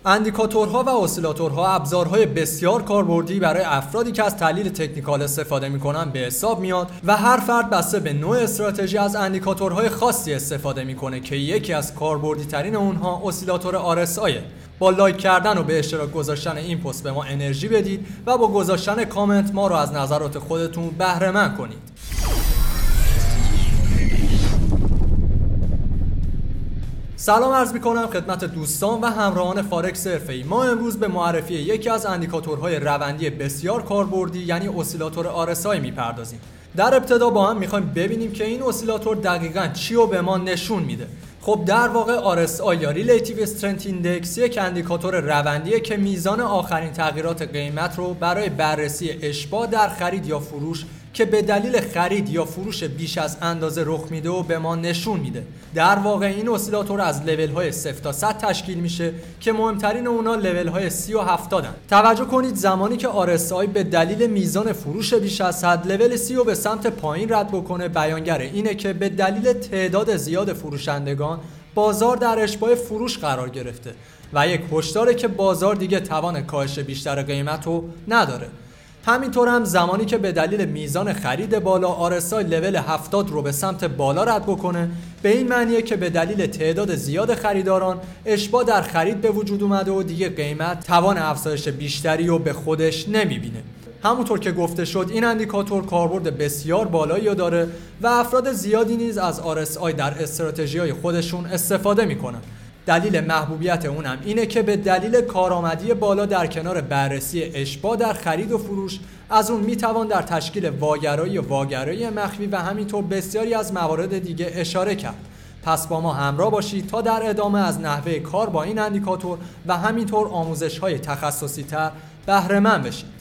اندیکاتورها و اسیلاتورها ابزارهای بسیار کاربردی برای افرادی که از تحلیل تکنیکال استفاده میکنن به حساب میاد و هر فرد بسته به نوع استراتژی از اندیکاتورهای خاصی استفاده میکنه که یکی از کاربردی ترین اونها اسیلاتور RSI. با لایک کردن و به اشتراک گذاشتن این پست به ما انرژی بدید و با گذاشتن کامنت ما رو از نظرات خودتون بهره مند کنید. سلام عرض می‌کنم خدمت دوستان و همراهان فارکس حرفه‌ای. ما امروز به معرفی یکی از اندیکاتورهای روندی بسیار کاربردی یعنی اسیلاتور RSI میپردازیم. در ابتدا با هم می‌خوایم ببینیم که این اسیلاتور دقیقاً چی رو به ما نشون میده. خب در واقع RSI یا Relative Strength Index یک اندیکاتور روندیه که میزان آخرین تغییرات قیمت رو برای بررسی اشباع در خرید یا فروش که به دلیل خرید یا فروش بیش از اندازه رخ میده و به ما نشون میده. در واقع این اسیلاتور از لول های 0 تا 100 تشکیل میشه که مهمترین اونا لول های 30 و 70 هن. توجه کنید زمانی که RSI به دلیل میزان فروش بیش از 100 لول 30 رو به سمت پایین رد بکنه، بیانگر اینه که به دلیل تعداد زیاد فروشندگان بازار در اشباع فروش قرار گرفته و یک هشداره که بازار دیگه توان کاهش بیشتر قیمت رو نداره. همینطور هم زمانی که به دلیل میزان خرید بالا RSI لول 70 رو به سمت بالا رد بکنه، به این معنیه که به دلیل تعداد زیاد خریداران اشباع در خرید به وجود اومده و دیگه قیمت توان افزایش بیشتری رو به خودش نمیبینه. همونطور که گفته شد این اندیکاتور کاربرد بسیار بالایی داره و افراد زیادی نیز از RSI در استراتژی‌های خودشون استفاده میکنن. دلیل محبوبیت اونم اینه که به دلیل کارآمدی بالا در کنار بررسی اشباع در خرید و فروش از اون میتوان در تشکیل واگرایی مخفی و همینطور بسیاری از موارد دیگه اشاره کرد. پس با ما همراه باشید تا در ادامه از نحوه کار با این اندیکاتور و همینطور آموزش‌های تخصصی تر بهره مند بشید.